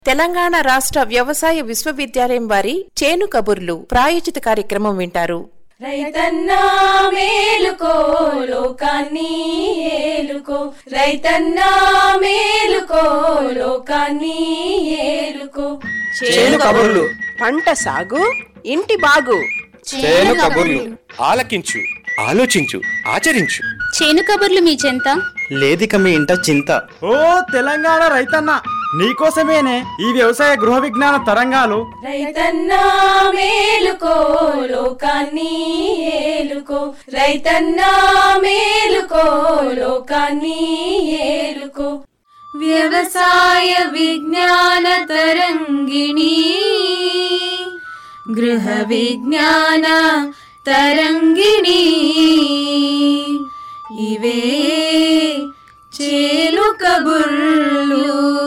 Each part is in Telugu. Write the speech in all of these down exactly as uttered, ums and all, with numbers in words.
తెలంగాణ రాష్ట్ర వ్యవసాయ విశ్వవిద్యాలయం వారి చేను కబుర్లు ప్రాయోజిత కార్యక్రమం వింటారు. రైతన్నా మేలుకో లోకాన్ని ఏలుకో, రైతన్నా మేలుకో లోకాన్ని ఏలుకో. చేను కబుర్లు, పంట సాగు ఇంటి బాగు. చేను కబుర్లు ఆలకించు, ఆలోచించు, ఆచరించు. చేను కబుర్లు మీ చెంత లేదిక మీ ఇంట చింత. ఓ తెలంగాణ రైతన్న, నీకోసమేనే ఈ వ్యవసాయ గృహ విజ్ఞాన తరంగాలు. రైతన్నా మేలుకో లోకాన్ని ఏలుకో, రైతన్నా మేలుకో లోకాన్ని ఏలుకో. వ్యవసాయ విజ్ఞాన తరంగిణి, గృహ విజ్ఞాన తరంగిణి, ఇవే చేను కబుర్లు.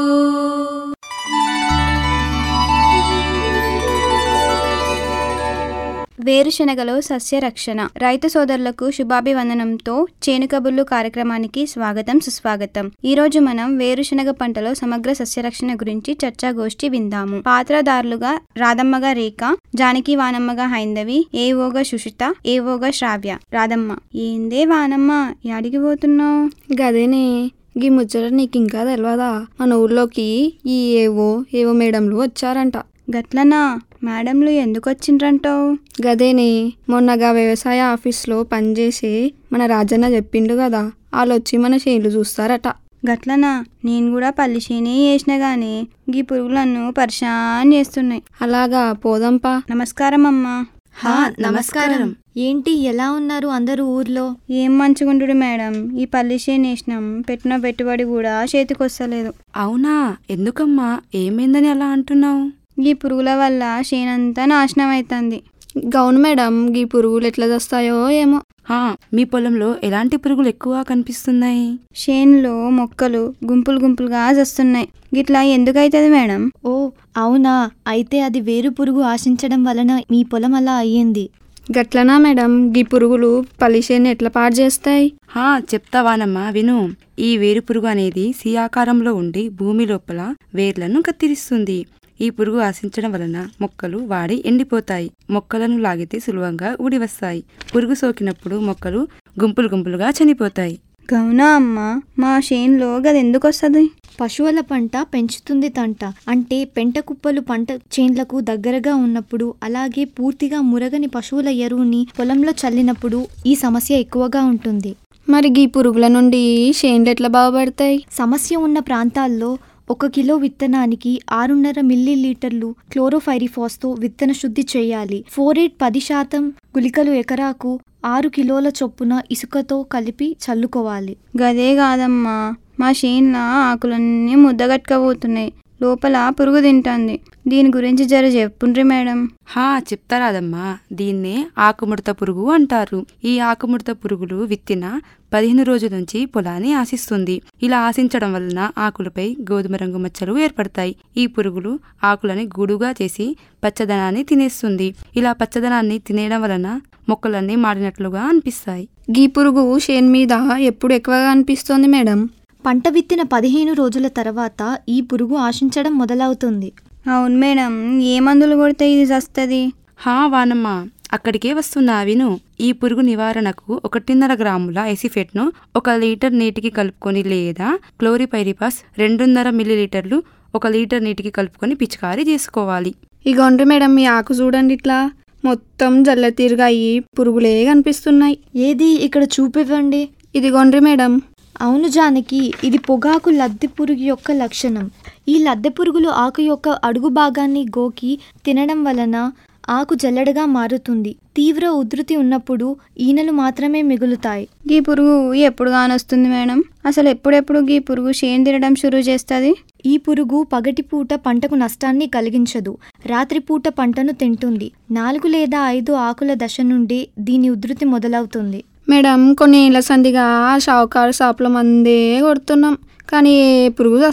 వేరుశనగలో సస్యరక్షణ. రైతు సోదరులకు శుభాభివందనంతో చేను కబుర్లు కార్యక్రమానికి స్వాగతం, సుస్వాగతం. ఈ రోజు మనం వేరుశనగ పంటలో సమగ్ర సస్యరక్షణ గురించి చర్చాగోష్ఠి విందాము. పాత్రదారులుగా రాధమ్మగా రేఖ, జానకి వానమ్మగా హైందవి, ఏవోగా సుషిత, ఏవోగా శ్రావ్య. రాధమ్మ: ఏందే వానమ్మ, యాడికి పోతున్నావు? గదేనే, గీ ముచ్చట నీకు ఇంకా తెలియదా? మన ఊర్లోకి ఈ ఏవో ఏవో మేడంలు వచ్చారంట. గట్లనా? మేడంలు ఎందుకు వచ్చిండ్రంటావు? గదేనే, మొన్నగా వ్యవసాయ ఆఫీస్లో పనిచేసి మన రాజన్న చెప్పిండు కదా, వాళ్ళు వచ్చి మన చేనులు చూస్తారట. గట్లనా? నేను కూడా పల్లి చేనే చేసిన గానీ గీ పురుగులను పరిశాన్ చేస్తున్నాయి. అలాగా, పోదంపా. నమస్కారం అమ్మా. హా, నమస్కారం. ఏంటి, ఎలా ఉన్నారు అందరూ ఊర్లో? ఏం మంచిగుండు మేడం, ఈ పల్లి చేను వేసినాం, పెట్టిన పెట్టుబడి కూడా చేతికొస్తలేదు. అవునా? ఎందుకమ్మా, ఏమైందని అలా అంటున్నావు? ఈ పురుగుల వల్ల చేనంతా నాశనం అవుతుంది. గౌను మేడం, గీ పురుగులు ఎట్లా చేస్తాయో ఏమో. హా, మీ పొలంలో ఎలాంటి పురుగులు ఎక్కువ కనిపిస్తున్నాయి? చేనులో మొక్కలు గుంపులు గుంపులుగా వస్తున్నాయి. గిట్లా ఎందుకు అవుతుంది మేడం? ఓ అవునా, అయితే అది వేరు పురుగు ఆశించడం వలన మీ పొలం అలా అయ్యింది. గట్లనా మేడం? గీ పురుగులు పల్లి చేను ఎట్లా పాడు చేస్తాయి? హా, చెప్తావానమ్మా, విను. ఈ వేరు పురుగు అనేది సి ఆకారంలో ఉండి భూమి లోపల వేర్లను కత్తిరిస్తుంది. ఈ పురుగు ఆశించడం వలన మొక్కలు వాడి ఎండిపోతాయి. మొక్కలను లాగితే సులభంగా ఊడి వస్తాయి. పురుగు సోకినప్పుడు మొక్కలు గుంపులు గుంపులుగా చనిపోతాయి. గౌనా అమ్మ, మా చేనులో గది ఎందుకు వస్తుంది? పశువుల పంట పెంచుతుంది తంట. అంటే పెంట కుప్పలు పంట చేన్లకు దగ్గరగా ఉన్నప్పుడు, అలాగే పూర్తిగా మురగని పశువుల ఎరువుని పొలంలో చల్లినప్పుడు ఈ సమస్య ఎక్కువగా ఉంటుంది. మరి గీ పురుగుల నుండి చేన్లు ఎట్లా బాగుపడతాయి? సమస్య ఉన్న ప్రాంతాల్లో ఒక కిలో విత్తనానికి ఆరున్నర మిల్లీ లీటర్లు క్లోరోఫైరిఫాస్తో విత్తన శుద్ధి చేయాలి. ఫోరేట్ పది శాతం గుళికలు ఎకరాకు ఆరు కిలోల చొప్పున ఇసుకతో కలిపి చల్లుకోవాలి. గదే కాదమ్మా, మా చేనుల ఆకులన్నీ ముద్దగట్టుకపోతున్నాయి, లోపల పురుగు తింటుంది. దీని గురించి జర చెప్పుండ్రి మేడం. హా, చెప్తారాదమ్మా. దీన్నే ఆకుముడత పురుగు అంటారు. ఈ ఆకుముడత పురుగులు విత్తిన పదిహేను రోజుల నుంచి పొలాన్ని ఆశిస్తుంది. ఇలా ఆశించడం వలన ఆకులపై గోధుమ రంగు మచ్చలు ఏర్పడతాయి. ఈ పురుగులు ఆకులని గూడుగా చేసి పచ్చదనాన్ని తినేస్తుంది. ఇలా పచ్చదనాన్ని తినేయడం వలన మొక్కలన్నీ మాడినట్లుగా అనిపిస్తాయి. గీ పురుగు చేను మీద ఎప్పుడు ఎక్కువగా అనిపిస్తుంది మేడం? పంట విత్తిన పదిహేను రోజుల తర్వాత ఈ పురుగు ఆశించడం మొదలవుతుంది. అవును మేడం, ఏ మందులు కొడితే ఇది వస్తుంది? హా వానమ్మ, అక్కడికే వస్తున్నా, విను. ఈ పురుగు నివారణకు ఒకటిన్నర గ్రాముల ఎసిఫెట్ను ఒక లీటర్ నీటికి కలుపుకొని, లేదా క్లోరిపైరిపాస్ రెండున్నర మిల్లీలీటర్లు ఒక లీటర్ నీటికి కలుపుకొని పిచికారీ చేసుకోవాలి. ఇగోండ్రి మేడం, మీ ఆకు చూడండి, ఇట్లా మొత్తం జల్ల తీరుగా అయ్యి పురుగులే కనిపిస్తున్నాయి. ఏది, ఇక్కడ చూపివ్వండి. ఇదిగోండ్రి మేడం. అవును జానకి, ఇది పొగాకు లద్దె పురుగు యొక్క లక్షణం. ఈ లద్దె పురుగులు ఆకు యొక్క అడుగు భాగాన్ని గోకి తినడం వలన ఆకు జల్లెడగా మారుతుంది. తీవ్ర ఉధృతి ఉన్నప్పుడు ఈనెలు మాత్రమే మిగులుతాయి. గీ పురుగు ఎప్పుడు కానొస్తుంది మేడం? అసలు ఎప్పుడెప్పుడు గీ పురుగు చేను తినడం షురూ చేస్తుంది? ఈ పురుగు పగటిపూట పంటకు నష్టాన్ని కలిగించదు, రాత్రిపూట పంటను తింటుంది. నాలుగు లేదా ఐదు ఆకుల దశ నుండి దీని ఉధృతి మొదలవుతుంది. మేడం, కొన్ని ఏళ్ళ సందిగా షావుకారు షాపుల మందే కొడుతున్నాం, కానీ ఏ పురుగు వస్తలేదు.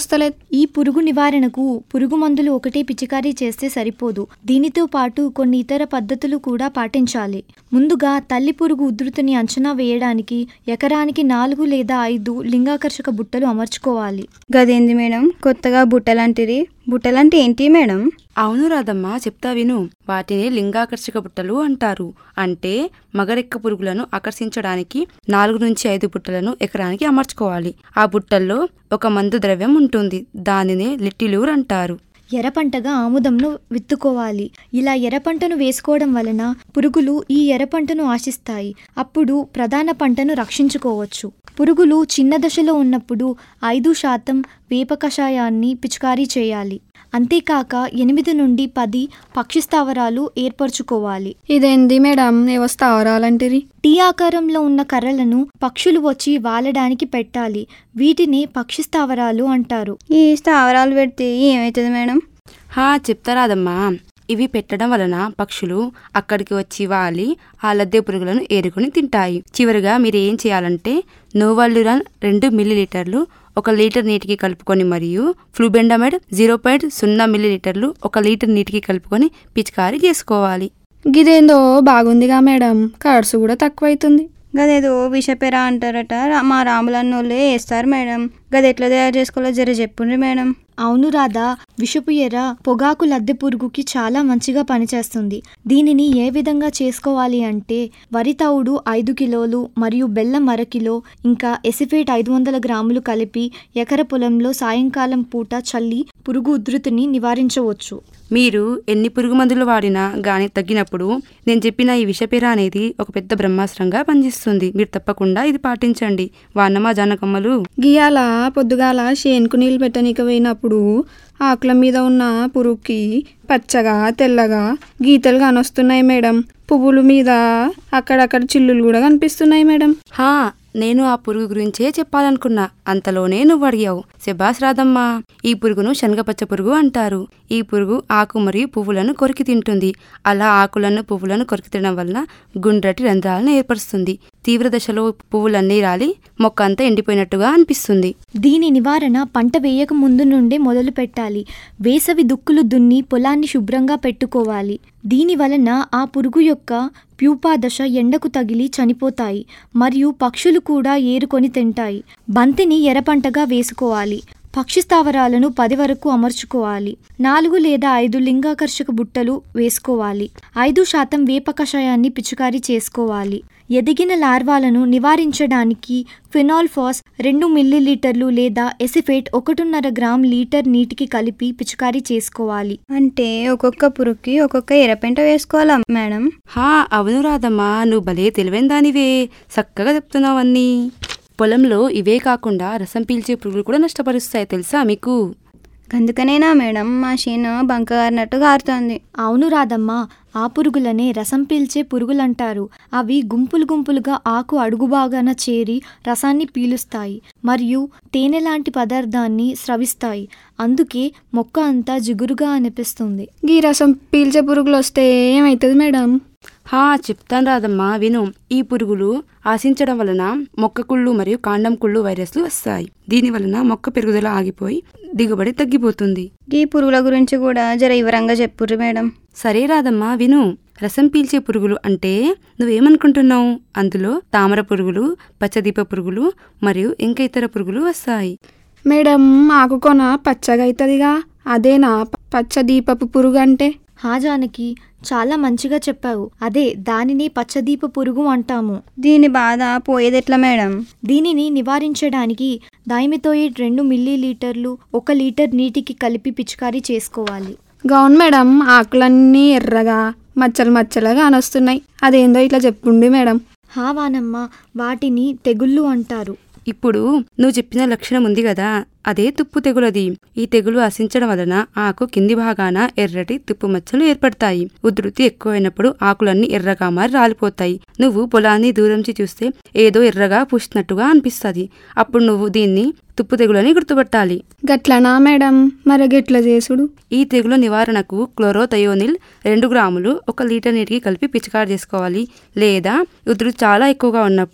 ఈ పురుగు నివారణకు పురుగు మందులు ఒకటే పిచికారీ చేస్తే సరిపోదు. దీనితో పాటు కొన్ని ఇతర పద్ధతులు కూడా పాటించాలి. ముందుగా తల్లి పురుగు ఉధృతిని అంచనా వేయడానికి ఎకరానికి నాలుగు లేదా ఐదు లింగాకర్షక బుట్టలు అమర్చుకోవాలి. గదేంది మేడం కొత్తగా బుట్టలంటిరి? బుట్టలంటే ఏంటి మేడం? అవును రాదమ్మ, చెప్తా విను. వాటిని లింగాకర్షక బుట్టలు అంటారు. అంటే మగరెక్క పురుగులను ఆకర్షించడానికి నాలుగు నుంచి ఐదు బుట్టలను ఎకరానికి అమర్చుకోవాలి. ఆ బుట్టల్లో ఒక మందు ద్రవ్యం ఉంటుంది. దానినే లిట్టిలూర్ అంటారు. ఎర్రపంటగా ఆముదంను విత్తుకోవాలి. ఇలా ఎర్రపంటను వేసుకోవడం వలన పురుగులు ఈ ఎర్రపంటను ఆశిస్తాయి. అప్పుడు ప్రధాన పంటను రక్షించుకోవచ్చు. పురుగులు చిన్న దశలో ఉన్నప్పుడు ఐదు శాతం వేప కషాయాన్ని పిచికారీ చేయాలి. అంతేకాక ఎనిమిది నుండి పది పక్షి స్థావరాలు ఏర్పరచుకోవాలి. ఇదేంది మేడం ఏవో స్థావరాలంటిరి? టీ ఆకారంలో ఉన్న కర్రలను పక్షులు వచ్చి వాలడానికి పెట్టాలి. వీటిని పక్షి స్థావరాలు అంటారు. ఈ స్థావరాలు పెడితే ఏమవుతుంది మేడం? హా చెప్తారాదమ్మా. ఇవి పెట్టడం వలన పక్షులు అక్కడికి వచ్చి వాలి ఆ లద్దె పురుగులను ఏరుకొని తింటాయి. చివరిగా మీరు ఏం చేయాలంటే నోవాల్యురాన్ రెండు మిల్లీలీటర్లు ఒక లీటర్ నీటికి కలుపుకొని మరియు ఫ్లూబెండమైడ్ జీరో పాయింట్ సున్నా మిల్లీలీటర్లు ఒక లీటర్ నీటికి కలుపుకొని పిచికారీ చేసుకోవాలి. గిదేందో బాగుందిగా మేడం, ఖర్చు కూడా తక్కువైతుంది. గదేదో విషపెర అంటారట, మా రాములన్నోళ్ళే వేస్తారు మేడం. గది ఎట్లా తయారు చేసుకోవాలో జర చెప్పుండ్రి మేడం. అవును రాధా, విషపు ఎర్ర పొగాకు లద్దె పురుగుకి చాలా మంచిగా పనిచేస్తుంది. దీనిని ఏ విధంగా చేసుకోవాలి అంటే వరి తవుడు ఐదు కిలోలు మరియు బెల్లం అర కిలో ఇంకా ఎసిఫేట్ ఐదు వందల గ్రాములు కలిపి ఎకర పొలంలో సాయంకాలం పూట చల్లి పురుగు ఉధృతిని నివారించవచ్చు. మీరు ఎన్ని పురుగు మందులు వాడినా గాని తగ్గినప్పుడు నేను చెప్పిన ఈ విషపేర అనేది ఒక పెద్ద బ్రహ్మాస్త్రంగా పనిచేస్తుంది. మీరు తప్పకుండా ఇది పాటించండి. వానమా జానకమ్మలు. గియాల పొద్దుగాల షేన్కు నీళ్ళు పెట్టనీకి పోయినప్పుడు ఆకుల మీద ఉన్న పురుగుకి పచ్చగా తెల్లగా గీతలు కానొస్తున్నాయి మేడం. పువ్వుల మీద అక్కడక్కడ చిల్లులు కూడా కనిపిస్తున్నాయి మేడం. హా నేను ఆ పురుగు గురించే చెప్పాలనుకున్నా, అంతలోనే నువ్వు అడిగావు. శభాస్ రాదమ్మా. ఈ పురుగును శనగపచ్చ పురుగు అంటారు. ఈ పురుగు ఆకు మరియు పువ్వులను కొరికి తింటుంది. అలా ఆకులను పువ్వులను కొరికి తినడం వలన గుండ్రటి రంధ్రాలను ఏర్పరుస్తుంది. తీవ్ర దశలో పువ్వులన్నీ రాలి మొక్క అంతా ఎండిపోయినట్టుగా అనిపిస్తుంది. దీని నివారణ పంట వేయక ముందు నుండే మొదలు పెట్టాలి. వేసవి దుక్కులు దున్ని పొలాన్ని శుభ్రంగా పెట్టుకోవాలి. దీని వలన ఆ పురుగు యొక్క ప్యూపా దశ ఎండకు తగిలి చనిపోతాయి మరియు పక్షులు కూడా ఏరుకొని తింటాయి. బంతిని ఎర్రపంటగా వేసుకోవాలి. పక్షి స్థావరాలను పది వరకు అమర్చుకోవాలి. నాలుగు లేదా ఐదు లింగాకర్షక బుట్టలు వేసుకోవాలి. ఐదు శాతం వేప కషాయాన్ని పిచికారీ చేసుకోవాలి. ఎదిగిన లార్వాలను నివారించడానికి ఫినాల్ఫాస్ రెండు మిల్లీలీటర్లు లేదా ఎసిఫేట్ ఒకటిన్నర గ్రామ్ లీటర్ నీటికి కలిపి పిచికారీ చేసుకోవాలి. అంటే ఒక్కొక్క పురుగుకి ఒక్కొక్క ఎర్రపెంట వేసుకోవాలా మేడం? హా అవును రాదమ్మా, నువ్వు భలే తెలివైన దానివే. చక్కగా చెప్తున్నావన్నీ. పొలంలో ఇవే కాకుండా రసం పీల్చే పురుగులు కూడా నష్టపరుస్తాయి తెలుసా మీకు? అందుకనేనా మేడం మా షీను బంకగారినట్టు గారుతోంది? అవును రాదమ్మా, ఆ పురుగులనే రసం పీల్చే పురుగులంటారు. అవి గుంపులు గుంపులుగా ఆకు అడుగు భాగాన చేరి రసాన్ని పీలుస్తాయి మరియు తేనె లాంటి పదార్థాన్ని స్రవిస్తాయి. అందుకే మొక్క అంతా జిగురుగా అనిపిస్తుంది. గీ రసం పీల్చే పురుగులు వస్తే ఏమవుతుంది మేడం? హా చెప్తాను రాదమ్మా, విను. ఈ పురుగులు ఆశించడం వలన మొక్క కుళ్ళు మరియు కాండం కుళ్ళు వైరస్లు వస్తాయి. దీని వలన మొక్క పెరుగుదల ఆగిపోయి దిగుబడి తగ్గిపోతుంది. ఈ పురుగుల గురించి కూడా జర వివరంగా చెప్పుర్రి మేడం. సరే రాదమ్మా, విను. రసం పీల్చే పురుగులు అంటే నువ్వేమనుకుంటున్నావు? అందులో తామర పురుగులు, పచ్చదీప పురుగులు మరియు ఇంకా ఇతర పురుగులు వస్తాయి. మేడం ఆకు కొన పచ్చగా అవుతుందిగా, అదేనా పచ్చదీపపు పురుగు అంటే? హాజానికి చాలా మంచిగా చెప్పావు. అదే దానిని పచ్చదీప పురుగు అంటాము. దీని బాధ పోయేదెట్లా మేడం? దీనిని నివారించడానికి డైమిథోయేట్ రెండు మిల్లీలీటర్లు ఒక లీటర్ నీటికి కలిపి పిచికారీ చేసుకోవాలి. గౌన్ మేడం, ఆకులన్నీ ఎర్రగా మచ్చలు మచ్చలుగా అనొస్తున్నాయి. అదేందో ఇట్లా చెప్పుండి మేడం. హావానమ్మ, వాటిని తెగుళ్ళు అంటారు. ఇప్పుడు నువ్వు చెప్పిన లక్షణం ఉంది కదా, అదే తుప్పు తెగులది. ఈ తెగులు ఆశించడం వలన ఆకు కింది భాగాన ఎర్రటి తుప్పు మచ్చలు ఏర్పడతాయి. ఉధృతి ఎక్కువైనప్పుడు ఆకులన్నీ ఎర్రగా మారి రాలిపోతాయి. నువ్వు పొలాన్ని దూరంచి చూస్తే ఏదో ఎర్రగా పూస్తున్నట్టుగా అనిపిస్తుంది. అప్పుడు నువ్వు దీన్ని తుప్పు తెగులని గుర్తుపట్టాలి. గట్లనా మేడం? మరి గట్ల చేసుడు? ఈ తెగుల నివారణకు క్లోరోథయోనిల్ రెండు గ్రాములు ఒక లీటర్ నీటికి కలిపి పిచికారి చేసుకోవాలి. లేదా ఉధృతి చాలా ఎక్కువగా ఉన్నప్పుడు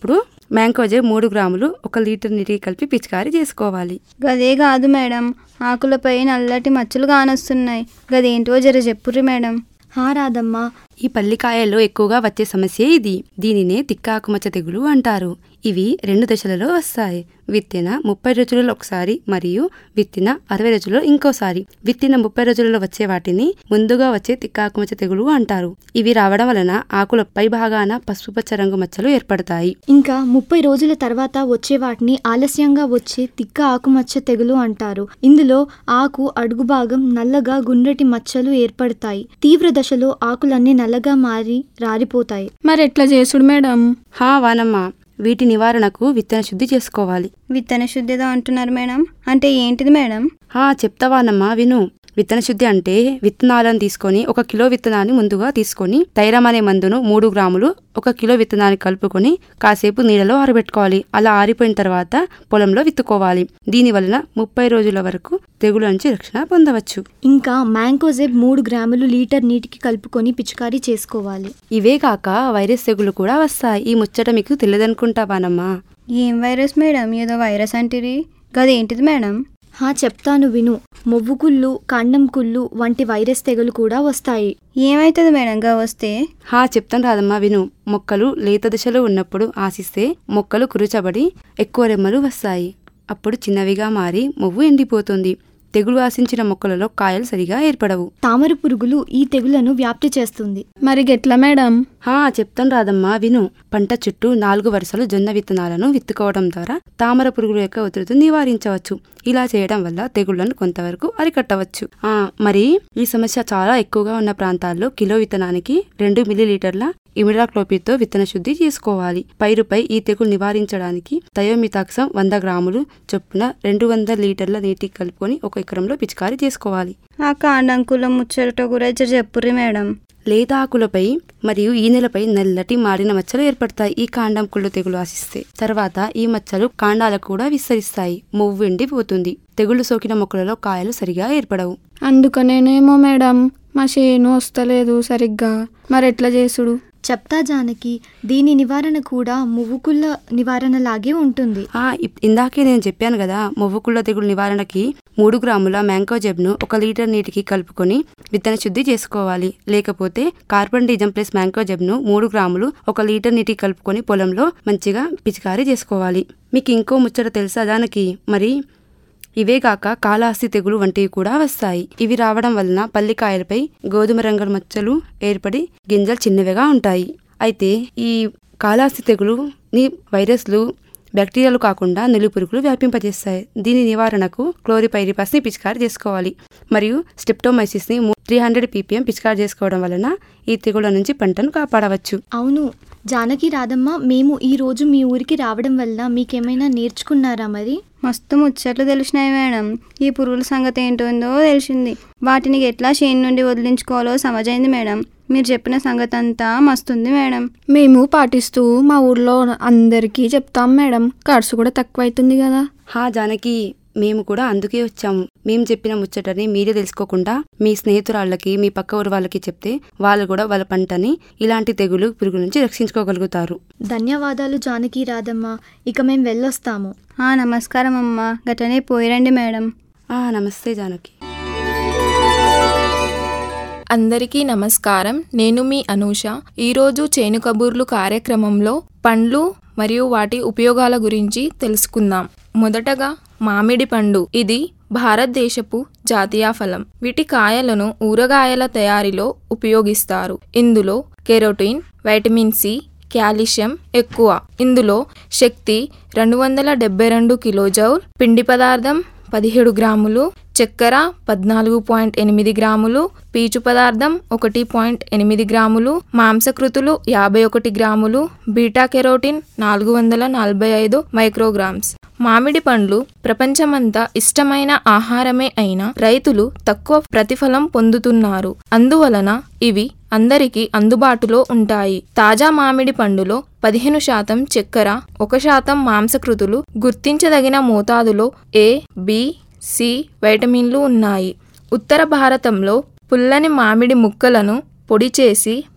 మ్యాంకోజెబ్ మూడు గ్రాములు ఒక లీటర్ నీటికి కలిపి పిచికారీ చేసుకోవాలి. గదే కాదు మేడం, ఆకులపై నల్లటి మచ్చలు కానొస్తున్నాయి, గదేంటో జర చెప్పుర్రి మేడం. హా రాదమ్మా, ఈ పల్లికాయల్లో ఎక్కువగా వచ్చే సమస్య ఇది. దీనినే తిక్క ఆకుమచ్చ తెగులు అంటారు. ఇవి రెండు దశలలో వస్తాయి. విత్తిన ముప్పై రోజులలో ఒకసారి మరియు విత్తిన అరవై రోజులలో ఇంకోసారి. విత్తిన ముప్పై రోజులలో వచ్చే వాటిని ముందుగా వచ్చే తిక్క ఆకుమచ్చ తెగులు అంటారు. ఇవి రావడం వలన ఆకుల పై భాగాన పసుపు పచ్చ రంగు మచ్చలు ఏర్పడతాయి. ఇంకా ముప్పై రోజుల తర్వాత వచ్చే వాటిని ఆలస్యంగా వచ్చే తిక్క ఆకుమచ్చ తెగులు అంటారు. ఇందులో ఆకు అడుగు భాగం నల్లగా గుండ్రటి మచ్చలు ఏర్పడతాయి. తీవ్ర దశలో ఆకులన్నీ నల్లగా మారి రాలిపోతాయి. మరి ఎట్లా చేసుడు మేడం? హా వానమ్మ, వీటి నివారణకు విత్తన శుద్ధి చేసుకోవాలి. విత్తన శుద్ధితో అంటున్నారు మేడం, అంటే ఏంటిది మేడం? హా చెప్తావానమ్మా, విను. విత్తన శుద్ధి అంటే విత్తనాలను తీసుకొని ఒక కిలో విత్తనాన్ని ముందుగా తీసుకొని తైరం అనే మందును మూడు గ్రాములు ఒక కిలో విత్తనాన్ని కలుపుకొని కాసేపు నీళ్ళలో ఆరబెట్టుకోవాలి. అలా ఆరిపోయిన తర్వాత పొలంలో విత్తుకోవాలి. దీని వలన ముప్పై రోజుల వరకు తెగుల నుంచి రక్షణ పొందవచ్చు. ఇంకా మ్యాంకోజెబ్ మూడు గ్రాములు లీటర్ నీటికి కలుపుకొని పిచికారీ చేసుకోవాలి. ఇవే కాక వైరస్ తెగులు కూడా వస్తాయి. ఈ ముచ్చట మీకు తెలియదనుకుంటావానమ్మా. ఏం వైరస్ మేడం? ఏదో వైరస్ అంటిరి, గదేంటిది మేడం? హా చెప్తాను విను. మొవ్వు కుళ్ళు, కాండం కుళ్ళు వంటి వైరస్ తెగులు కూడా వస్తాయి. ఏమైతుంది మేడం గా వస్తే? హా చెప్తాను రాదమ్మా, విను. మొక్కలు లేత దశలో ఉన్నప్పుడు ఆశిస్తే మొక్కలు కురుచబడి ఎక్కువ రెమ్మలు వస్తాయి. అప్పుడు చిన్నవిగా మారి మొవ్వు ఎండిపోతుంది. తెగులు ఆశించిన మొక్కలలో కాయలు సరిగా ఏర్పడవు. తామర పురుగులు ఈ తెగులను వ్యాప్తి చేస్తుంది. మరి గెట్లా మేడం? హా చెప్తాను రాదమ్మా, విను. పంట చుట్టూ నాలుగు వరుసలు జొన్న విత్తనాలను విత్తుకోవడం ద్వారా తామర పురుగుల యొక్క ఉధృతిని నివారించవచ్చు. ఇలా చేయడం వల్ల తెగుళ్లను కొంతవరకు అరికట్టవచ్చు. ఆ మరి ఈ సమస్య చాలా ఎక్కువగా ఉన్న ప్రాంతాల్లో కిలో విత్తనానికి రెండు మిల్లీలీటర్ల ఇమిడాక్లోపిడ్తో విత్తన శుద్ధి చేసుకోవాలి. పైరుపై ఈ తెగులు నివారించడానికి థయోమితాక్సం వంద గ్రాములు చొప్పున రెండు వందల లీటర్ల నీటికి కలుపుకొని ఒక ఎకరంలో పిచికారీ చేసుకోవాలి. ఆ కాండంకుల ముచ్చట గురించి చెప్పుర్రి మేడం. లేత ఆకులపై మరియు ఈనెలపై నల్లటి మాడిన మచ్చలు ఏర్పడతాయి. ఈ కాండం కుళ్ళు తెగులు ఆశిస్తే తర్వాత ఈ మచ్చలు కాండాలకు కూడా విస్తరిస్తాయి. మొవ్వు ఎండిపోతుంది. తెగుళ్లు సోకిన మొక్కలలో కాయలు సరిగా ఏర్పడవు. అందుకనేనేమో మేడం మా చేను వస్తలేదు సరిగ్గా. మరి ఎట్లా చేసుడు? చెప్తా జానకి, దీని నివారణ కూడా మువ్వుకుళ్ళ నివారణ లాగే ఉంటుంది. ఆ ఇందాకే నేను చెప్పాను కదా, మొవ్వుకుళ్ళ తెగులు నివారణకి మూడు గ్రాముల మ్యాంకోజెబ్ను ఒక లీటర్ నీటికి కలుపుకొని విత్తన శుద్ధి చేసుకోవాలి. లేకపోతే కార్బన్ డిజం ప్లస్ మ్యాంకోజెబ్ను మూడు గ్రాములు ఒక లీటర్ నీటికి కలుపుకొని పొలంలో మంచిగా పిచికారీ చేసుకోవాలి. మీకు ఇంకో ముచ్చట తెలుసా దానికి? మరి ఇవే కాక కాళహస్తి తెగులు వంటివి కూడా వస్తాయి. ఇవి రావడం వలన పల్లికాయలపై గోధుమ రంగు మచ్చలు ఏర్పడి గింజలు చిన్నవిగా ఉంటాయి. అయితే ఈ కాళహస్తి తెగులు ని వైరస్లు బ్యాక్టీరియాలు కాకుండా నులి పురుగులు వ్యాపింపజేస్తాయి. దీని నివారణకు క్లోరిపైరిపాస్ ని పిచికారీ చేసుకోవాలి. మరియు స్టెప్టోమైసిస్ ని త్రీ హండ్రెడ్ పీపీఎం పిచికారీ చేసుకోవడం వలన ఈ తెగుల నుంచి పంటను కాపాడవచ్చు. అవును జానకి, రాదమ్మ, మేము ఈ రోజు మీ ఊరికి రావడం వల్ల మీకేమైనా నేర్చుకున్నారా? మరి మస్తు ముచ్చట్లు తెలిసినాయి మేడం. ఈ పురుగుల సంగతి ఏంటో తెలిసింది. వాటిని ఎట్లా చేను నుండి వదిలించుకోవాలో సమజైంది మేడం. మీరు చెప్పిన సంగతి అంతా మస్తుంది మేడం. మేము పాటిస్తూ మా ఊర్లో అందరికీ చెప్తాం మేడం. ఖర్చు కూడా తక్కువ అవుతుంది కదా. హా జానకి, మేము కూడా అందుకే వచ్చాము. మేము చెప్పిన ముచ్చటని మీరే తెలుసుకోకుండా మీ స్నేహితురాళ్ళకి, మీ పక్క ఊరు వాళ్ళకి చెప్తే వాళ్ళు కూడా వాళ్ళ పంటని ఇలాంటి తెగులు పురుగు నుంచి రక్షించుకోగలుగుతారు. ధన్యవాదాలు జానకి, రాదమ్మ. ఇక మేము వెళ్ళొస్తాము. ఆ నమస్కారం అమ్మ. గట్లనే పోయిరండి మేడం. ఆ నమస్తే జానకి. అందరికీ నమస్కారం. నేను మీ అనూష. ఈరోజు చేను కబుర్లు కార్యక్రమంలో పండ్లు మరియు వాటి ఉపయోగాల గురించి తెలుసుకుందాం. మొదటగా మామిడి పండు. ఇది భారతదేశపు జాతీయ ఫలం. వీటి కాయలను ఊరగాయల తయారీలో ఉపయోగిస్తారు. ఇందులో కెరోటిన్, వైటమిన్ సి, కాల్షియం ఎక్కువ. ఇందులో శక్తి రెండు వందల డెబ్బై రెండు కిలోజౌల్, పిండి పదార్థం పదిహేడు గ్రాములు, చక్కెర పద్నాలుగు పాయింట్ ఎనిమిది గ్రాములు, పీచు పదార్థం ఒకటి పాయింట్ ఎనిమిది గ్రాములు, మాంసకృతులు యాభై ఒకటి గ్రాములు, బీటా కెరోటిన్ నాలుగు వందల నలభై ఐదు మైక్రోగ్రామ్స్. మామిడి పండ్లు ప్రపంచమంతా ఇష్టమైన ఆహారమే అయినా రైతులు తక్కువ ప్రతిఫలం పొందుతున్నారు. అందువలన ఇవి అందరికీ అందుబాటులో ఉంటాయి. తాజా మామిడి పండులో పదిహేను శాతం చక్కెర, ఒక శాతం మాంసకృతులు, గుర్తించదగిన మోతాదులో ఏ, బి, సి వైటమిన్లు ఉన్నాయి. ఉత్తర భారతంలో పుల్లని మామిడి ముక్కలను పొడి చేసి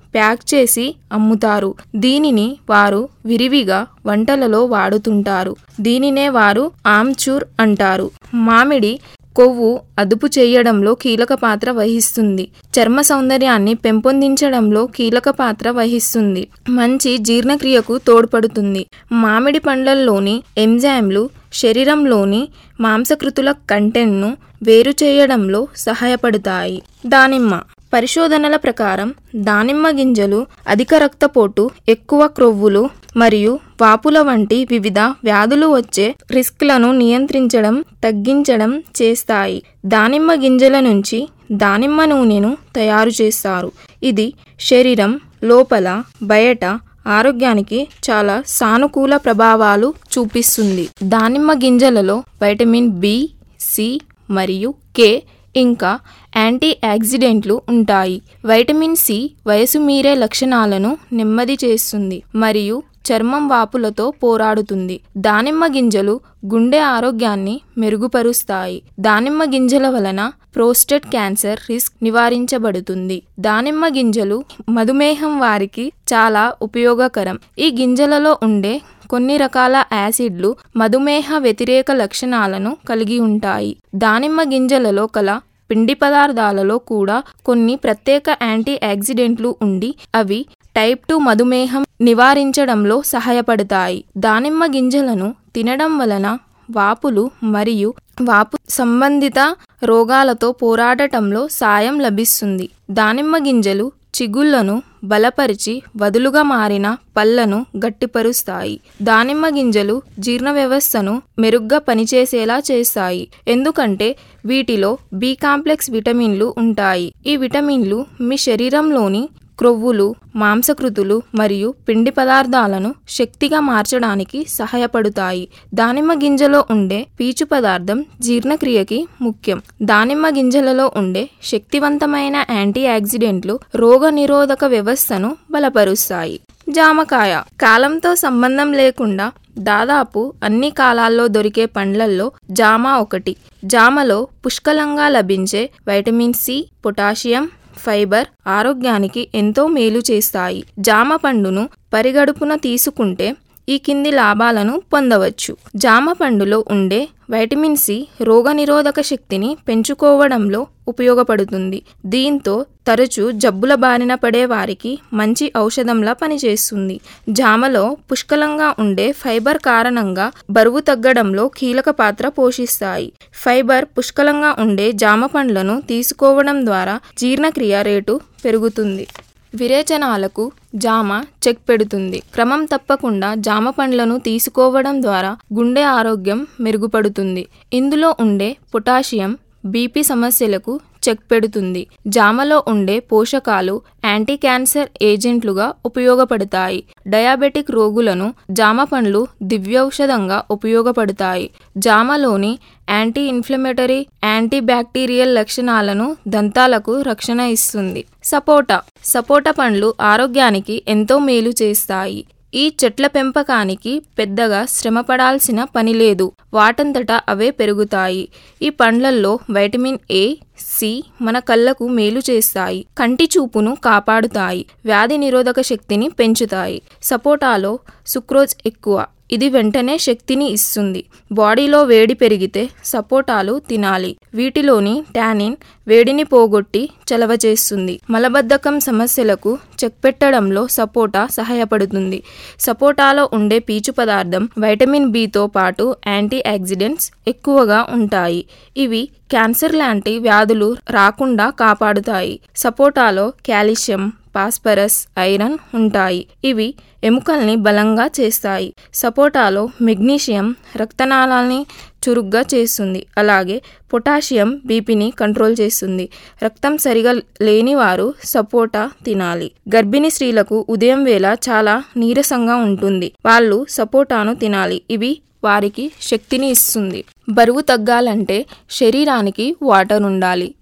ప్యాక్ చేసి అమ్ముతారు. దీనిని వారు విరివిగా వంటలలో వాడుతుంటారు. దీనినే వారు ఆమ్చూర్ అంటారు. మామిడి కొవ్వు అదుపు చేయడంలో కీలక పాత్ర వహిస్తుంది. చర్మ సౌందర్యాన్ని పెంపొందించడంలో కీలక పాత్ర వహిస్తుంది. మంచి జీర్ణక్రియకు తోడ్పడుతుంది. మామిడి పండ్లల్లోని ఎంజైమ్లు శరీరంలోని మాంసకృతుల కంటెంట్ను వేరు చేయడంలో సహాయపడతాయి. దానిమ్మ పరిశోధనల ప్రకారం దానిమ్మ గింజలు అధిక రక్తపోటు, ఎక్కువ క్రొవ్వులు మరియు వాపుల వంటి వివిధ వ్యాధులు వచ్చే రిస్క్లను నియంత్రించడం, తగ్గించడం చేస్తాయి. దానిమ్మ గింజల నుంచి దానిమ్మ నూనెను తయారు చేస్తారు. ఇది శరీరం లోపల బయట ఆరోగ్యానికి చాలా సానుకూల ప్రభావాలు చూపిస్తుంది. దానిమ్మ గింజలలో వైటమిన్ బి, సి మరియు కే ఇంకా యాంటీ ఆక్సిడెంట్లు ఉంటాయి. వైటమిన్ సి వయసు మీరే లక్షణాలను నెమ్మది చేస్తుంది మరియు చర్మం వాపులతో పోరాడుతుంది. దానిమ్మ గింజలు గుండె ఆరోగ్యాన్ని మెరుగుపరుస్తాయి. దానిమ్మ గింజల వలన ప్రోస్టేట్ క్యాన్సర్ రిస్క్ నివారించబడుతుంది. దానిమ్మ గింజలు మధుమేహం వారికి చాలా ఉపయోగకరం. ఈ గింజలలో ఉండే కొన్ని రకాల యాసిడ్లు మధుమేహ వ్యతిరేక లక్షణాలను కలిగి ఉంటాయి. దానిమ్మ గింజలలో కల పిండి పదార్థాలలో కూడా కొన్ని ప్రత్యేక యాంటీ ఆక్సిడెంట్లు ఉండి అవి టైప్ టూ మధుమేహం నివారించడంలో సహాయపడతాయి. దానిమ్మ గింజలను తినడం వలన వాపులు మరియు వాపు సంబంధిత రోగాలతో పోరాడటంలో సాయం లభిస్తుంది. దానిమ్మ గింజలు చిగుళ్లను బలపరిచి వదులుగా మారిన పళ్లను గట్టిపరుస్తాయి. దానిమ్మ గింజలు జీర్ణ వ్యవస్థను మెరుగ్గా పనిచేసేలా చేస్తాయి. ఎందుకంటే వీటిలో బి కాంప్లెక్స్ విటమిన్లు ఉంటాయి. ఈ విటమిన్లు మీ శరీరంలోని క్రొవ్వులు, మాంసకృతులు మరియు పిండి పదార్థాలను శక్తిగా మార్చడానికి సహాయపడతాయి. దానిమ్మ గింజలో ఉండే పీచు పదార్థం జీర్ణక్రియకి ముఖ్యం. దానిమ్మ గింజలలో ఉండే శక్తివంతమైన యాంటీ ఆక్సిడెంట్లు రోగ నిరోధక వ్యవస్థను బలపరుస్తాయి. జామకాయ కాలంతో సంబంధం లేకుండా దాదాపు అన్ని కాలాల్లో దొరికే పండ్లల్లో జామ ఒకటి. జామలో పుష్కలంగా లభించే వైటమిన్ సి, పొటాషియం, ఫైబర్ ఆరోగ్యానికి ఎంతో మేలు చేస్తాయి. జామ పండును పరిగడుపున తీసుకుంటే ఈ కింది లాభాలను పొందవచ్చు. జామ పండులో ఉండే వైటమిన్ సి రోగనిరోధక శక్తిని పెంచుకోవడంలో ఉపయోగపడుతుంది. దీంతో తరచూ జబ్బుల బారిన పడే వారికి మంచి ఔషధంలా పనిచేస్తుంది. జామలో పుష్కలంగా ఉండే ఫైబర్ కారణంగా బరువు తగ్గడంలో కీలక పాత్ర పోషిస్తాయి. ఫైబర్ పుష్కలంగా ఉండే జామ పండ్లను తీసుకోవడం ద్వారా జీర్ణక్రియ రేటు పెరుగుతుంది. విరేచనాలకు జామ చెక్ పెడుతుంది. క్రమం తప్పకుండా జామ పండ్లను తీసుకోవడం ద్వారా గుండె ఆరోగ్యం మెరుగుపడుతుంది. ఇందులో ఉండే పొటాషియం బీపీ సమస్యలకు చెక్ పెడుతుంది. జామలో ఉండే పోషకాలు యాంటీ క్యాన్సర్ ఏజెంట్లుగా ఉపయోగపడతాయి. డయాబెటిక్ రోగులను జామ పండ్లు దివ్యౌషధంగా ఉపయోగపడతాయి. జామలోని యాంటీ ఇన్ఫ్లమేటరీ, యాంటీ బ్యాక్టీరియల్ లక్షణాలను దంతాలకు రక్షణ ఇస్తుంది. సపోటా సపోటా పండ్లు ఆరోగ్యానికి ఎంతో మేలు చేస్తాయి. ఈ చెట్ల పెంపకానికి పెద్దగా శ్రమపడాల్సిన పని లేదు. వాటంతటా అవే పెరుగుతాయి. ఈ పండ్లల్లో వైటమిన్ ఏ, సి మన కళ్ళకు మేలు చేస్తాయి. కంటి చూపును కాపాడుతాయి. వ్యాధి నిరోధక శక్తిని పెంచుతాయి. సపోటాలో సుక్రోజ్ ఎక్కువ. ఇది వెంటనే శక్తిని ఇస్తుంది. బాడీలో వేడి పెరిగితే సపోటాలు తినాలి. వీటిలోని టానిన్ వేడిని పోగొట్టి చలవ చేస్తుంది. మలబద్ధకం సమస్యలకు చెక్ పెట్టడంలో సపోటా సహాయపడుతుంది. సపోటాలో ఉండే పీచు పదార్థం వైటమిన్ బితో పాటు యాంటీ ఆక్సిడెంట్స్ ఎక్కువగా ఉంటాయి. ఇవి క్యాన్సర్ లాంటి వ్యాధులు రాకుండా కాపాడుతాయి. సపోటాలో కాల్షియం, ఫాస్ఫరస్, ఐరన్ ఉంటాయి. ఇవి ఎముకల్ని బలంగా చేస్తాయి. సపోటాలో మెగ్నీషియం రక్తనాళాల్ని చురుగ్గా చేస్తుంది. అలాగే పొటాషియం బీపీని కంట్రోల్ చేస్తుంది. రక్తం సరిగా లేని వారు సపోటా తినాలి. గర్భిణీ స్త్రీలకు ఉదయం వేళ చాలా నీరసంగా ఉంటుంది. వాళ్ళు సపోటాను తినాలి. ఇవి వారికి శక్తిని ఇస్తుంది. బరువు తగ్గాలంటే శరీరానికి వాటర్ ఉండాలి.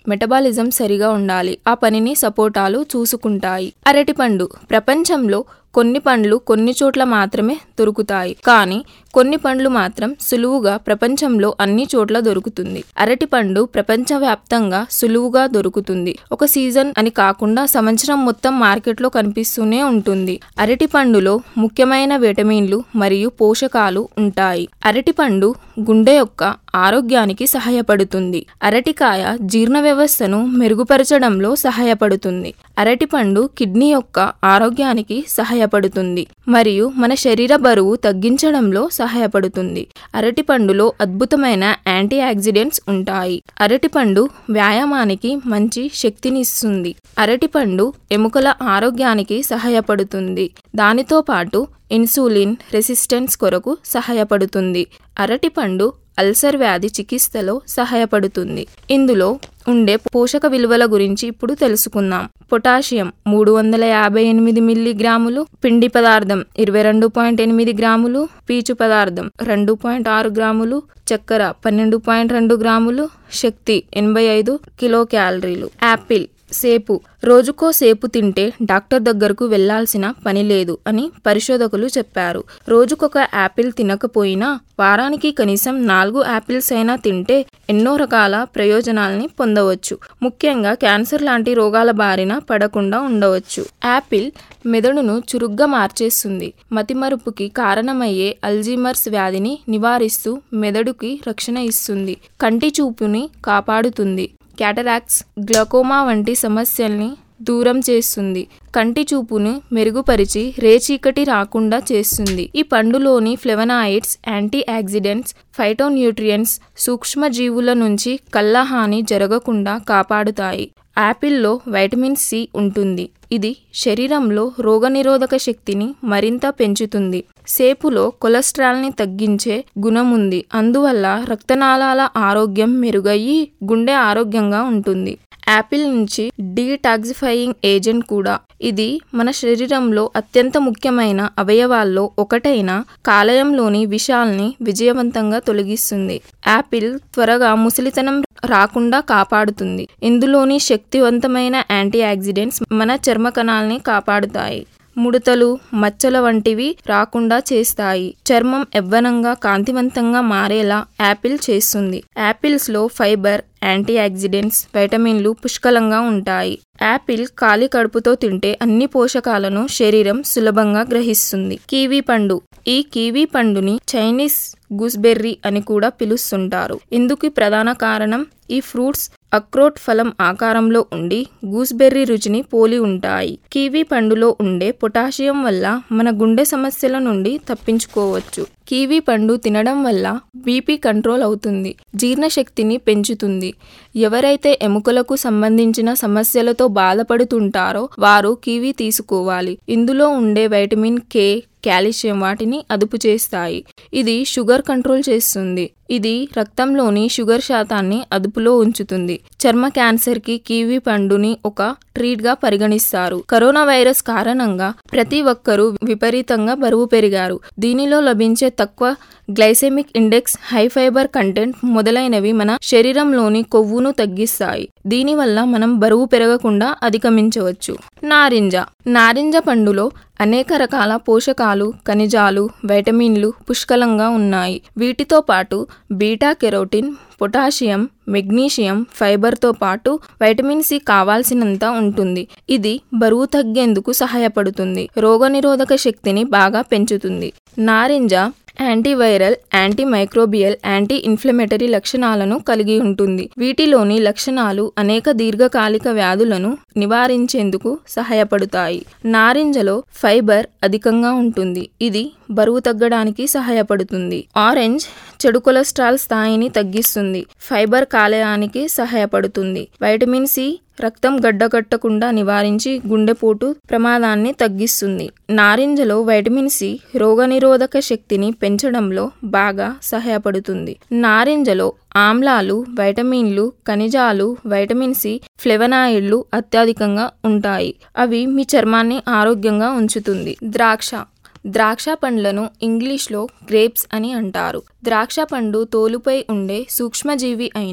మెటబాలిజం సరిగా ఉండాలి. ఆ పనిని సపోటాలు చూసుకుంటాయి. అరటిపండు. ప్రపంచంలో కొన్ని పండ్లు కొన్ని చోట్ల మాత్రమే దొరుకుతాయి, కానీ కొన్ని పండ్లు మాత్రం సులువుగా ప్రపంచంలో అన్ని చోట్ల దొరుకుతుంది. అరటిపండు ప్రపంచవ్యాప్తంగా సులువుగా దొరుకుతుంది. ఒక సీజన్ అని కాకుండా సంవత్సరం మొత్తం మార్కెట్లో కనిపిస్తూనే ఉంటుంది. అరటిపండులో ముఖ్యమైన విటమిన్లు మరియు పోషకాలు ఉంటాయి. అరటిపండు గుండె యొక్క ఆరోగ్యానికి సహాయపడుతుంది. అరటికాయ జీర్ణ వ్యవస్థను మెరుగుపరచడంలో సహాయపడుతుంది. అరటిపండు కిడ్నీ యొక్క ఆరోగ్యానికి సహాయపడుతుంది మరియు మన శరీర బరువు తగ్గించడంలో సహాయపడుతుంది. అరటిపండులో అద్భుతమైన యాంటీ ఆక్సిడెంట్స్ ఉంటాయి. అరటిపండు వ్యాయామానికి మంచి శక్తినిస్తుంది. అరటిపండు ఎముకల ఆరోగ్యానికి సహాయపడుతుంది. దానితో పాటు ఇన్సులిన్ రెసిస్టెన్స్ కొరకు సహాయపడుతుంది. అరటిపండు అల్సర్ వ్యాధి చికిత్సలో సహాయపడుతుంది. ఇందులో ఉండే పోషక విలువల గురించి ఇప్పుడు తెలుసుకుందాం. పొటాషియం మూడు వందల యాభై ఎనిమిది మిల్లీగ్రాములు, పిండి పదార్థం ఇరవై రెండు పాయింట్ ఎనిమిది గ్రాములు, పీచు పదార్థం రెండు పాయింట్ ఆరు గ్రాములు, చక్కెర పన్నెండు పాయింట్ రెండు గ్రాములు, శక్తి ఎనభై ఐదు కిలో క్యాలరీలు. యాపిల్. సేపు. రోజుకో సేపు తింటే డాక్టర్ దగ్గరకు వెళ్లాల్సిన పని లేదు అని పరిశోధకులు చెప్పారు. రోజుకొక యాపిల్ తినకపోయినా వారానికి కనీసం నాలుగు యాపిల్స్ అయినా తింటే ఎన్నో రకాల ప్రయోజనాల్ని పొందవచ్చు. ముఖ్యంగా క్యాన్సర్ లాంటి రోగాల బారిన పడకుండా ఉండవచ్చు. యాపిల్ మెదడును చురుగ్గా మార్చేస్తుంది. మతిమరుపుకి కారణమయ్యే అల్జీమర్స్ వ్యాధిని నివారిస్తూ మెదడుకి రక్షణ ఇస్తుంది. కంటి చూపుని కాపాడుతుంది. క్యాటరాక్ట్స్, గ్లకోమా వంటి సమస్యల్ని దూరం చేస్తుంది. కంటి చూపును మెరుగుపరిచి రేచీకటి రాకుండా చేస్తుంది. ఈ పండులోని ఫ్లెవనాయిడ్స్, యాంటీ ఆక్సిడెంట్స్, ఫైటోన్యూట్రియంట్స్ సూక్ష్మజీవుల నుంచి కళ్ళ హాని జరగకుండా కాపాడుతాయి. యాపిల్లో వైటమిన్ సి ఉంటుంది. ఇది శరీరంలో రోగనిరోధక శక్తిని మరింత పెంచుతుంది. సేపులో కొలెస్ట్రాల్ని తగ్గించే గుణముంది. అందువల్ల రక్తనాళాల ఆరోగ్యం మెరుగయ్యి గుండె ఆరోగ్యంగా ఉంటుంది. యాపిల్ నుంచి డీటాక్సిఫైయింగ్ ఏజెంట్ కూడా. ఇది మన శరీరంలో అత్యంత ముఖ్యమైన అవయవాల్లో ఒకటైన కాలేయంలోని విషాల్ని విజయవంతంగా తొలగిస్తుంది. యాపిల్ త్వరగా ముసలితనం రాకుండా కాపాడుతుంది. ఇందులోని శక్తివంతమైన యాంటీ ఆక్సిడెంట్స్ మన చర్మ కణాల్ని కాపాడుతాయి. ముడతలు, మచ్చల వంటివి రాకుండా చేస్తాయి. చర్మం యవ్వనంగా కాంతివంతంగా మారేలా యాపిల్ చేస్తుంది. యాపిల్స్ లో ఫైబర్, యాంటీ ఆక్సిడెంట్స్, వైటమిన్లు పుష్కలంగా ఉంటాయి. యాపిల్ ఖాళీ కడుపుతో తింటే అన్ని పోషకాలను శరీరం సులభంగా గ్రహిస్తుంది. కివీ పండు. ఈ కివీ పండుని చైనీస్ గూస్బెర్రీ అని కూడా పిలుస్తుంటారు. ఇందుకు ప్రధాన కారణం ఈ ఫ్రూట్స్ అక్రోట్ ఫలం ఆకారంలో ఉండి గూస్బెర్రీ రుచిని పోలి ఉంటాయి. కివీ పండులో ఉండే పొటాషియం వల్ల మన గుండె సమస్యల నుండి తప్పించుకోవచ్చు. కివీ పండు తినడం వల్ల బీపీ కంట్రోల్ అవుతుంది. జీర్ణశక్తిని పెంచుతుంది. ఎవరైతే ఎముకలకు సంబంధించిన సమస్యలతో బాధపడుతుంటారో వారు కివీ తీసుకోవాలి. ఇందులో ఉండే వైటమిన్ కే, కాల్షియం వాటిని అదుపు చేస్తాయి. ఇది షుగర్ కంట్రోల్ చేస్తుంది. ఇది రక్తంలోని షుగర్ శాతాన్ని అదుపులో ఉంచుతుంది. చర్మ క్యాన్సర్ కి కివీ పండుని ఒక ట్రీట్ గా పరిగణిస్తారు. కరోనా వైరస్ కారణంగా ప్రతి ఒక్కరూ విపరీతంగా బరువు పెరిగారు. దీనిలో లభించే తక్కువ glycemic index, high fibre content మొదలైనవి మన శరీరంలోని కొవ్వును తగ్గిస్తాయి. దీనివల్ల మనం బరువు పెరగకుండా అధిగమించవచ్చు. నారింజ. నారింజ పండులో అనేక రకాల పోషకాలు, ఖనిజాలు, వైటమిన్లు పుష్కలంగా ఉన్నాయి. వీటితో పాటు బీటా కెరోటిన్, పొటాషియం, మెగ్నీషియం, ఫైబర్తో పాటు వైటమిన్ సి కావాల్సినంత ఉంటుంది. ఇది బరువు తగ్గేందుకు సహాయపడుతుంది. రోగనిరోధక శక్తిని బాగా పెంచుతుంది. నారింజ antiviral, anti microbial, anti inflammatory లక్షణాలను కలిగి ఉంటుంది. వీటిలోని లక్షణాలు అనేక దీర్ఘకాలిక వ్యాధులను నివారించేందుకు సహాయపడతాయి. నారింజలో ఫైబర్ అధికంగా ఉంటుంది. ఇది బరువు తగ్గడానికి సహాయపడుతుంది. ఆరెంజ్ చెడు కొలెస్ట్రాల్ స్థాయిని తగ్గిస్తుంది. ఫైబర్ కాలేయానికి సహాయపడుతుంది. వైటమిన్ సి రక్తం గడ్డకట్టకుండా నివారించి గుండెపోటు ప్రమాదాన్ని తగ్గిస్తుంది. నారింజలో వైటమిన్ సి రోగనిరోధక శక్తిని పెంచడంలో బాగా సహాయపడుతుంది. నారింజలో ఆమ్లాలు, వైటమిన్లు, ఖనిజాలు, వైటమిన్ సి, ఫ్లెవనాయిడ్లు అత్యధికంగా ఉంటాయి. అవి మీ చర్మాన్ని ఆరోగ్యంగా ఉంచుతుంది. ద్రాక్ష. ద్రాక్ష పండ్లను ఇంగ్లీష్లో గ్రేప్స్ అని అంటారు. ద్రాక్ష పండు తోలుపై ఉండే సూక్ష్మజీవి అయిన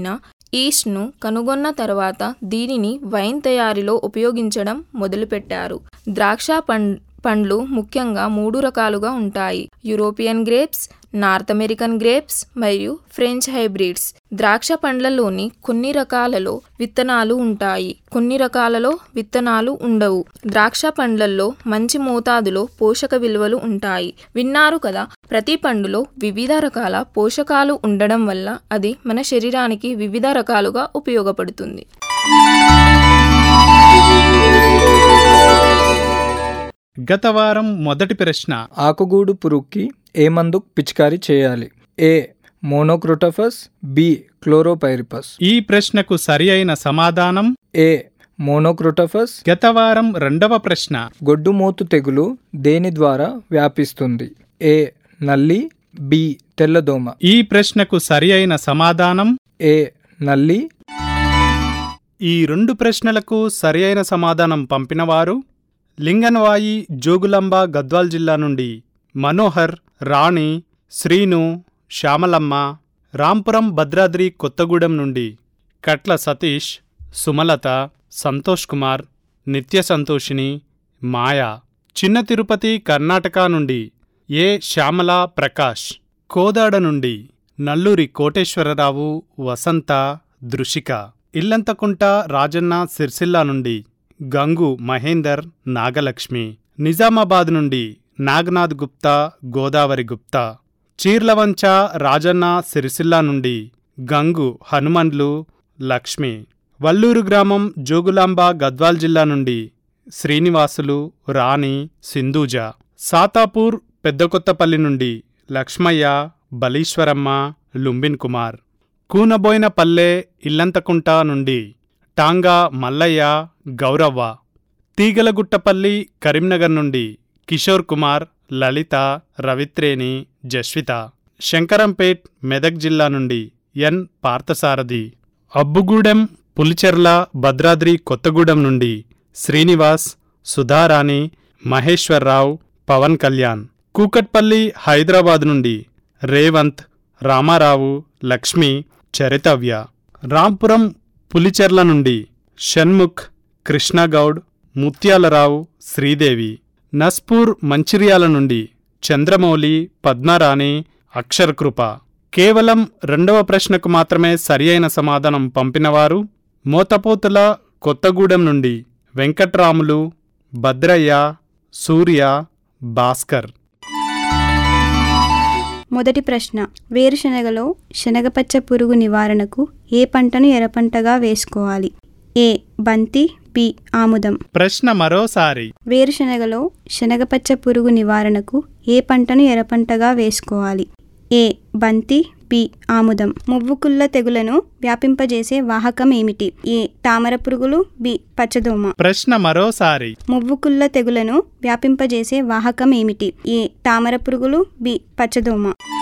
ఈస్ట్ను కనుగొన్న తర్వాత దీనిని వైన్ తయారీలో ఉపయోగించడం మొదలుపెట్టారు. ద్రాక్ష పం పండ్లు ముఖ్యంగా మూడు రకాలుగా ఉంటాయి: European grapes, North American grapes మరియు ఫ్రెంచ్ హైబ్రిడ్స్. ద్రాక్ష పండ్లలోని కొన్ని రకాలలో విత్తనాలు ఉంటాయి, కొన్ని రకాలలో విత్తనాలు ఉండవు. ద్రాక్ష పండ్లల్లో మంచి మోతాదులో పోషక విలువలు ఉంటాయి. విన్నారు కదా, ప్రతి పండులో వివిధ రకాల పోషకాలు ఉండడం వల్ల అది మన శరీరానికి వివిధ రకాలుగా ఉపయోగపడుతుంది. గత వారం మొదటి ప్రశ్న: ఆకుగూడు పురుగుకి ఏ మందు పిచికారీ చేయాలి? A monocrotophos, B chlorpyrifos. ఈ ప్రశ్నకు సరి అయిన సమాధానం ఏ మోనోక్రోటోఫస్. గత వారం రెండవ ప్రశ్న: గొడ్డుమూతు తెగులు దేని ద్వారా వ్యాపిస్తుంది? ఏ నల్లి, బి తెల్లదోమ. ఈ ప్రశ్నకు సరి అయిన సమాధానం ఏ నల్లి. ఈ రెండు ప్రశ్నలకు సరి అయిన సమాధానం పంపినవారు లింగన్వాయి, జోగులాంబ, గద్వాల్ జిల్లా నుండి మనోహర్, రాణి, శ్రీను, శ్యామలమ్మ. రాంపురం, భద్రాద్రి కొత్తగూడెం నుండి కట్ల సతీష్, సుమలత, సంతోష్ కుమార్, నిత్య సంతోషిని, మాయా. చిన్న తిరుపతి, కర్ణాటక నుండి ఏ శ్యామల ప్రకాష్. కోదాడ నుండి నల్లూరి కోటేశ్వరరావు, వసంత, దృషిక. ఇల్లంతకుంట, రాజన్న, సిర్సిల్లా నుండి గంగు మహేందర్, నాగలక్ష్మి. నిజామాబాద్ నుండి నాగనాథ్ గుప్తా, గోదావరి గుప్తా. చీర్లవంచ, రాజన్న, సిరిసిల్లా నుండి గంగు హనుమండ్లు, లక్ష్మి. వల్లూరు గ్రామం, జోగులాంబ, గద్వాల్ జిల్లా నుండి శ్రీనివాసులు, రాణి, సింధూజ. సాతాపూర్, పెద్దకొత్తపల్లి నుండి లక్ష్మయ్య, బలీశ్వరమ్మ, లుంబిన్ కుమార్. కూనబోయినపల్లె, ఇల్లంతకుంట నుండి టాంగా మల్లయ్య, గౌరవ్వ. తీగలగుట్టపల్లి, కరీంనగర్ నుండి కిషోర్ కుమార్, లలిత, రవిత్రేణి, జస్విత. శంకరంపేట్, మెదక్ జిల్లా నుండి ఎన్ పార్థసారథి. అబ్బుగూడెం, పులిచెర్ల, భద్రాద్రి కొత్తగూడెం నుండి శ్రీనివాస్, సుధారాణి, మహేశ్వర్రావు, పవన్ కళ్యాణ్. కూకట్పల్లి, హైదరాబాద్ నుండి రేవంత్, రామారావు, లక్ష్మి, చరితవ్య. రాంపురం, పులిచెర్ల నుండి షణ్ముఖ్, కృష్ణగౌడ్, ముత్యాలరావు, శ్రీదేవి. నస్పూర్, మంచిర్యాల నుండి చంద్రమౌళి, పద్మరాణి, అక్షరకృప. కేవలం రెండవ ప్రశ్నకు మాత్రమే సరియైన సమాధానం పంపినవారు మోతపోతుల, కొత్తగూడెం నుండి వెంకట్రాములు, భద్రయ్య, సూర్య, భాస్కర్. మొదటి ప్రశ్న: వేరుశనగలో శనగపచ్చ పురుగు నివారణకు ఏ పంటను ఎర్రపంటగా వేసుకోవాలి? ఏ బంతి, బి ఆముదం. ప్రశ్న మరోసారి: వేరుశనగలో శనగపచ్చ పురుగు నివారణకు ఏ పంటను ఎర్రపంటగా వేసుకోవాలి? ఏ బంతి, బి ఆముదం. మువ్వుకుళ్ళ తెగులను వ్యాపింపజేసే వాహకం ఏమిటి? ఏ తామర పురుగులు, బి పచ్చదోమ. ప్రశ్న మరోసారి: మువ్వుకుళ్ళ తెగులను వ్యాపింపజేసే వాహకం ఏమిటి? ఏ తామర పురుగులు, బి పచ్చదోమ.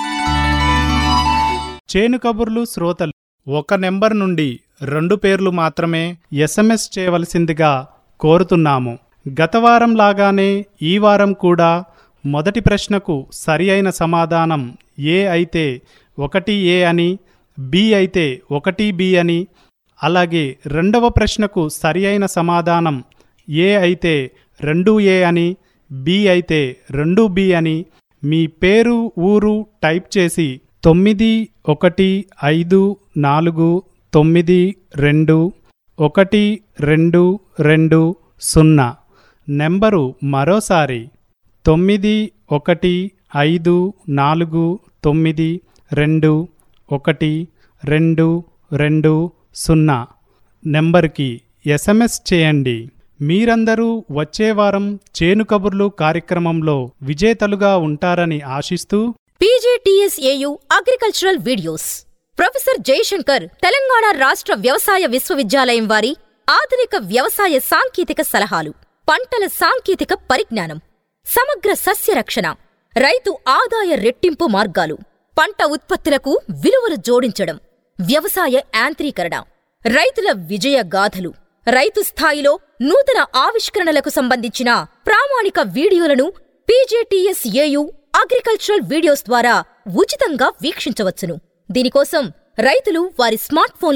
చేను కబుర్లు శ్రోతలు ఒక నెంబర్ నుండి రెండు పేర్లు మాత్రమే ఎస్ఎంఎస్ చేయవలసిందిగా కోరుతున్నాము. గతవారం లాగానే ఈ వారం కూడా మొదటి ప్రశ్నకు సరి అయిన సమాధానం ఏ అయితే ఒకటి ఏ అని, బి అయితే ఒకటి బి అని, అలాగే రెండవ ప్రశ్నకు సరి అయిన సమాధానం ఏ అయితే రెండు ఏ అని, బి అయితే రెండు బి అని మీ పేరు, ఊరు టైప్ చేసి తొమ్మిది ఒకటి ఐదు నాలుగు తొమ్మిది రెండు ఒకటి రెండు రెండు సున్నా నెంబరు మరోసారి తొమ్మిది ఒకటి ఐదు నాలుగు తొమ్మిది రెండు ఒకటి రెండు రెండు సున్నా నెంబర్కి ఎస్ఎంఎస్ చేయండి. మీరందరూ వచ్చే వారం చేను కబుర్లు కార్యక్రమంలో విజేతలుగా ఉంటారని ఆశిస్తూ PGTSAU agricultural videos professor Jayashankar Telangana రాష్ట్ర వ్యవసాయ విశ్వవిద్యాలయం వారి ఆధునిక వ్యవసాయ సాంకేతిక సలహాలు, పంటల సాంకేతిక పరిజ్ఞానం, సమగ్ర సస్య రక్షణ, రైతు ఆదాయ రెట్టింపు మార్గాలు, పంట ఉత్పత్తులకు విలువలు జోడించడం, వ్యవసాయ యాంత్రీకరణ, రైతుల విజయ గాథలు, రైతు స్థాయిలో నూతన ఆవిష్కరణలకు సంబంధించిన ప్రామాణిక వీడియోలను పీజీటీఎస్ఏయు అగ్రికల్చరల్ వీడియోస్ ద్వారా ఉచితంగా వీక్షించవచ్చును. దీనికోసం రైతులు వారి స్మార్ట్ ఫోన్లలో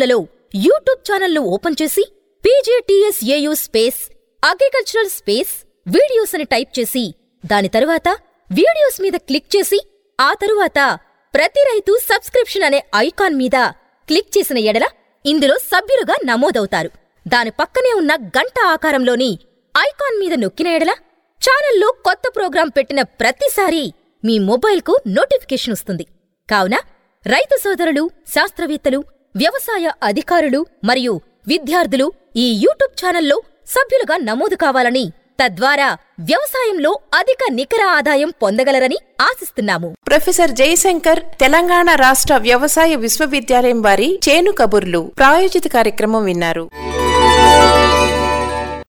యూట్యూబ్ ఛానల్ను ఓపెన్ చేసి PJTSAU space agricultural space videos అని టైప్ చేసి దాని తరువాత వీడియోస్ మీద క్లిక్ చేసి ఆ తరువాత ప్రతి రైతు సబ్స్క్రిప్షన్ అనే ఐకాన్ మీద క్లిక్ చేసిన ఎడల ఇందులో సభ్యులుగా నమోదవుతారు. దాని పక్కనే ఉన్న గంట ఆకారంలోని ఐకాన్ మీద నొక్కిన ఎడల ఛానల్లో కొత్త ప్రోగ్రాం పెట్టిన ప్రతిసారి మీ మొబైల్కు నోటిఫికేషన్ వస్తుంది. కావున రైతు సోదరులు, శాస్త్రవేత్తలు, వ్యవసాయ అధికారులు మరియు విద్యార్థులు ఈ యూట్యూబ్ ఛానల్లో సభ్యులుగా నమోదు కావాలని, తద్వారా వ్యవసాయంలో అధిక నికర ఆదాయం పొందగలరని ఆశిస్తున్నాము. ప్రొఫెసర్ జయశంకర్ తెలంగాణ రాష్ట్ర వ్యవసాయ విశ్వవిద్యాలయం వారి చేను కబుర్లు ప్రాయోజిత కార్యక్రమం విన్నారు.